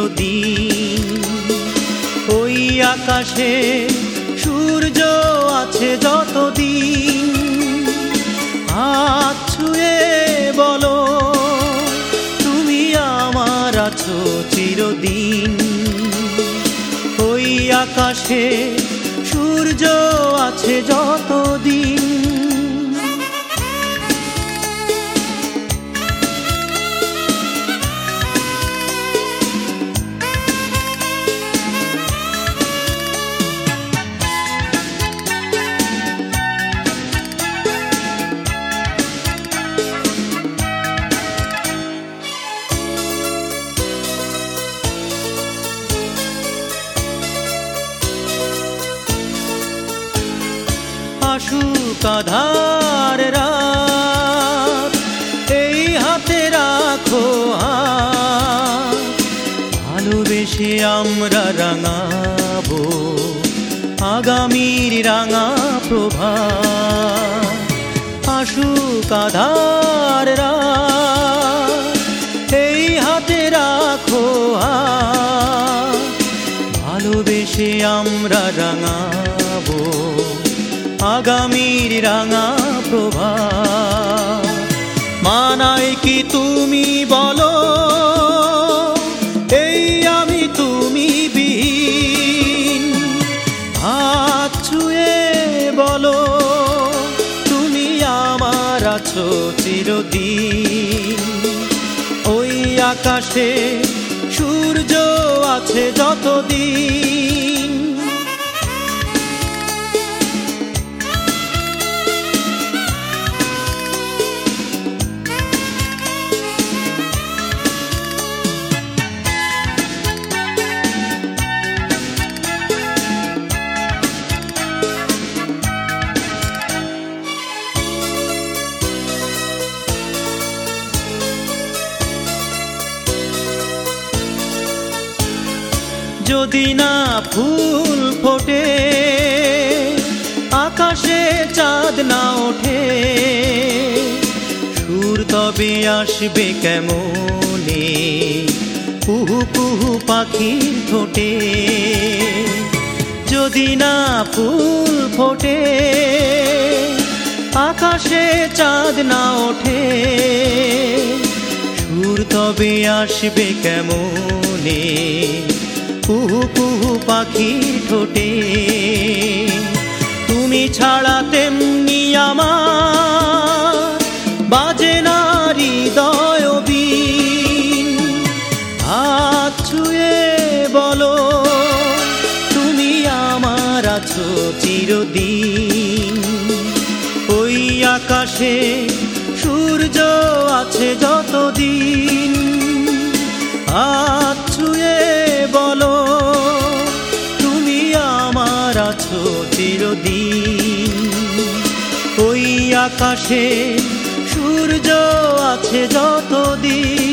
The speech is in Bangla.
চিরদিন। ওই আকাশে সূর্য আছে যতদিন, হাত ছুঁয়ে বলো তুমি আমার আছো চিরদিন। ওই আকাশে সূর্য আছে যতদিন। আসুক আঁধার রাত, এই হাতে রাখো হাত, ভালোবেসে আমরা রাঙাবো আগামীর রাঙা প্রভাত। আসুক আঁধার রাত, এই হাতে রাখো হাত, ভালোবেসে আমরা রাঙাবো আগামীর রাঙা প্রভাত। মানায় কি তুমি বলো এই আমি তুমি বিহীন, হাত ছুঁয়ে বলো তুমি আমার আছো চিরদিন। ওই আকাশে সূর্য আছে যতদিন। যদি না ফুল ফোটে, আকাশে চাঁদ না ওঠে, সুর তবে আসবে কেমনে কুহু কুহু পাখির ঠোঁটে। যদি না ফুল ফোটে, আকাশে চাঁদ না ওঠে, সুর তবে আসবে কেমনে কুহু কুহু পাখির ঠোঁটে। তুমি ছাড়া তেমনি আমার বাজে না হৃদয় বীণ, হাত ছুঁয়ে বলো তুমি আমার আছো চিরদিন। ওই আকাশে সূর্য আছে যতদিন, হাত ছুঁয়ে বলো তুমি আমার আছো চিরদিন। ওই আকাশে সূর্য আছে যতদিন।